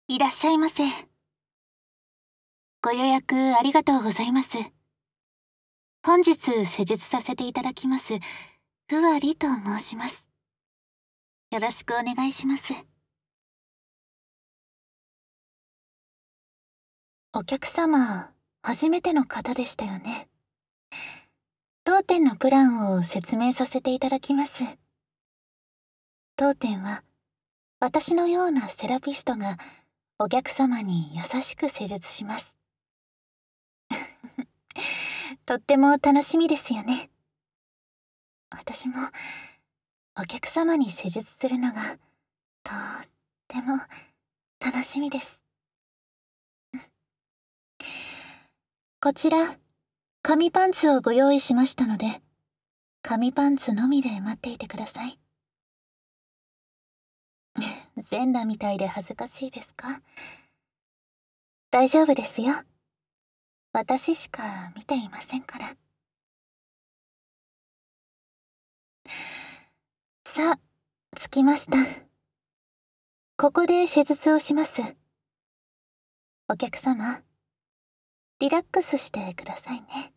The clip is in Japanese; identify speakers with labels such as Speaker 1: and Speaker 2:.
Speaker 1: いらっしゃいませ。ご予約ありがとうございます。本日施術させていただきます、ふわりと申します。よろしくお願いします。お客様、初めての方でしたよね。当店のプランを説明させていただきます。当店は、私のようなセラピストがお客様に優しく施術します。とっても楽しみですよね。私もお客様に施術するのがとっても楽しみです。こちら、紙パンツをご用意しましたので、紙パンツのみで待っていてください。全裸みたいで恥ずかしいですか？大丈夫ですよ。私しか見ていませんから。さあ、着きました。ここで施術をします。お客様、リラックスしてくださいね。